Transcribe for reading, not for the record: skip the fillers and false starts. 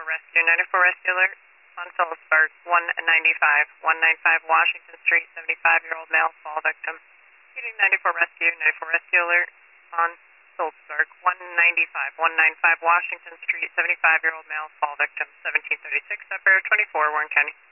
rescue. 94 rescue alert on Phillipsburg, 195 Washington Street, 75-year-old male fall victim. Repeating 94 rescue alert on Phillipsburg, 195 Washington Street, 75-year-old male fall victim. 1736 Upper 24, Warren County.